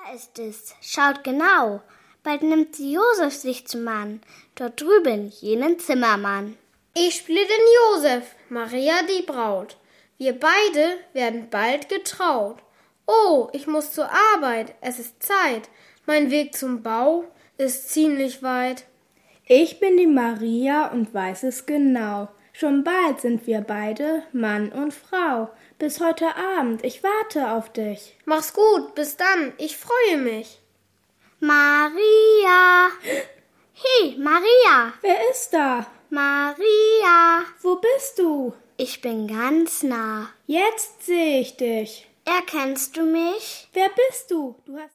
Da ist es, schaut genau. Bald nimmt sie Josef sich zum Mann, dort drüben jenen Zimmermann. Ich spiele den Josef, Maria die Braut. Wir beide werden bald getraut. Oh, ich muss zur Arbeit, es ist Zeit. Mein Weg zum Bau ist ziemlich weit. Ich bin die Maria und weiß es genau. Schon bald sind wir beide Mann und Frau. Bis heute Abend, ich warte auf dich. Mach's gut, bis dann, ich freue mich. Maria! Hey, Maria! Wer ist da? Maria! Wo bist du? Ich bin ganz nah. Jetzt sehe ich dich. Erkennst du mich? Wer bist du? Du hast